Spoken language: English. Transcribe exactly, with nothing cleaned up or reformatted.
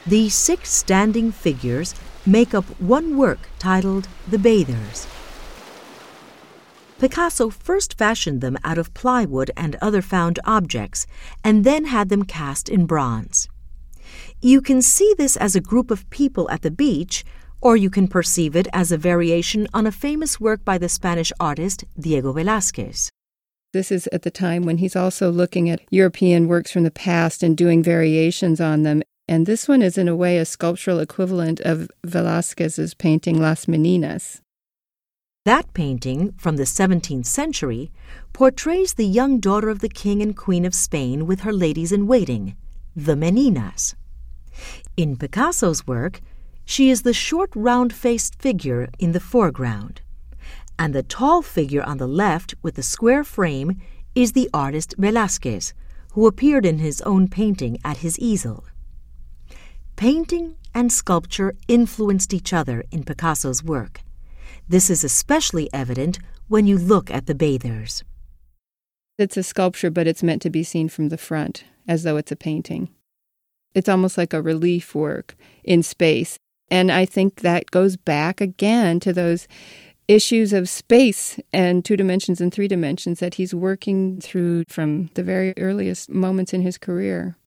These six standing figures make up one work titled The Bathers. Picasso first fashioned them out of plywood and other found objects, and then had them cast in bronze. You can see this as a group of people at the beach, or you can perceive it as a variation on a famous work by the Spanish artist Diego Velázquez. This is at the time when he's also looking at European works from the past and doing variations on them. And this one is in a way a sculptural equivalent of Velázquez's painting Las Meninas. That painting, from the seventeenth century, portrays the young daughter of the King and Queen of Spain with her ladies-in-waiting, the Meninas. In Picasso's work, she is the short, round-faced figure in the foreground, and the tall figure on the left with the square frame is the artist Velázquez, who appeared in his own painting at his easel. Painting and sculpture influenced each other in Picasso's work. This is especially evident when you look at The Bathers. It's a sculpture, but it's meant to be seen from the front, as though it's a painting. It's almost like a relief work in space. And I think that goes back again to those issues of space and two dimensions and three dimensions that he's working through from the very earliest moments in his career.